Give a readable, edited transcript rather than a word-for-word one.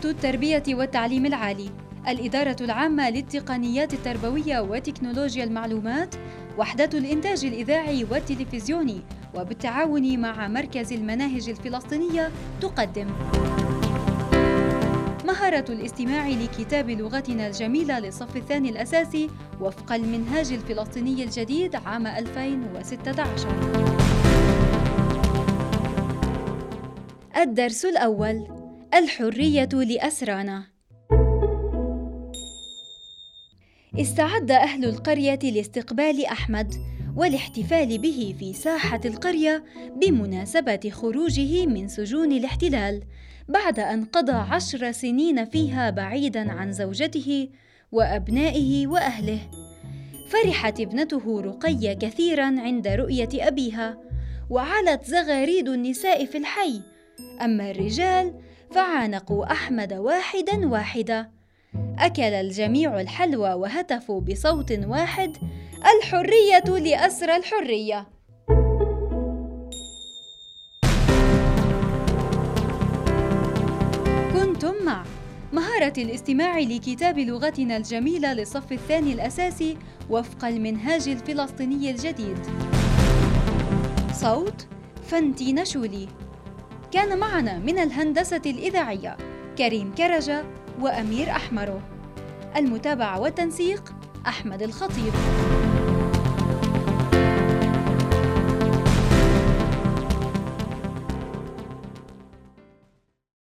التربية والتعليم العالي، الإدارة العامة للتقنيات التربوية وتكنولوجيا المعلومات، وحدة الإنتاج الإذاعي والتلفزيوني، وبالتعاون مع مركز المناهج الفلسطينية تقدم مهارة الاستماع لكتاب لغتنا الجميلة للصف الثاني الأساسي وفق المنهاج الفلسطيني الجديد عام 2016. الدرس الأول: الحرية لأسرانا. استعد أهل القرية لاستقبال أحمد والاحتفال به في ساحة القرية بمناسبة خروجه من سجون الاحتلال بعد أن قضى 10 سنين فيها بعيداً عن زوجته وأبنائه وأهله. فرحت ابنته رقية كثيراً عند رؤية أبيها، وعلت زغاريد النساء في الحي، أما الرجال فعانقوا أحمد واحداً واحدة. أكل الجميع الحلوى وهتفوا بصوت واحد: الحرية لأسرى الحرية. كنتم مع مهارة الاستماع لكتاب لغتنا الجميلة للصف الثاني الأساسي وفق المنهاج الفلسطيني الجديد. صوت فنتي نشولي. كان معنا من الهندسة الإذاعية كريم كرجة وأمير أحمرو. المتابعة والتنسيق أحمد الخطيب.